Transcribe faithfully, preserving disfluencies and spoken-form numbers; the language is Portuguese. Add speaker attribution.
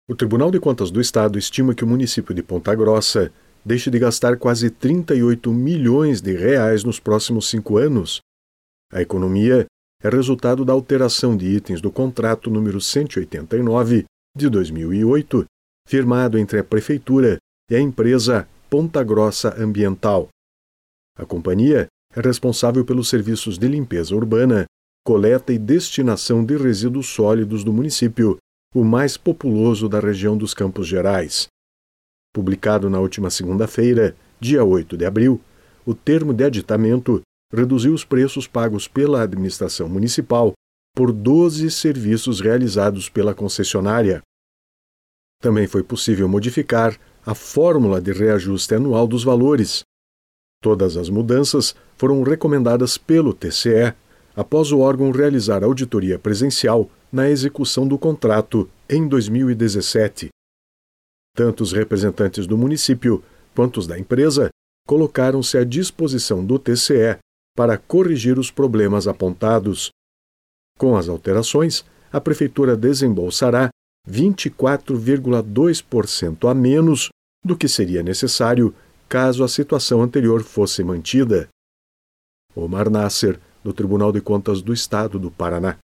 Speaker 1: O Tribunal de Contas do Estado estima que o município de Ponta Grossa deixe de gastar quase trinta e oito milhões de reais nos próximos cinco anos. A economia é resultado da alteração de itens do contrato número cento e oitenta e nove de dois mil e oito, firmado entre a Prefeitura e a empresa Ponta Grossa Ambiental. A companhia é responsável pelos serviços de limpeza urbana, coleta e destinação de resíduos sólidos do município, o mais populoso da região dos Campos Gerais. Publicado na última segunda-feira, dia oito de abril, o termo de aditamento reduziu os preços pagos pela administração municipal por doze serviços realizados pela concessionária. Também foi possível modificar a fórmula de reajuste anual dos valores. Todas as mudanças foram recomendadas pelo T C E, após o órgão realizar auditoria presencial na execução do contrato em dois mil e dezessete. Tanto os representantes do município quanto os da empresa colocaram-se à disposição do T C E para corrigir os problemas apontados. Com as alterações, a Prefeitura desembolsará vinte e quatro vírgula dois por cento a menos do que seria necessário caso a situação anterior fosse mantida. Omar Nasser, do Tribunal de Contas do Estado do Paraná.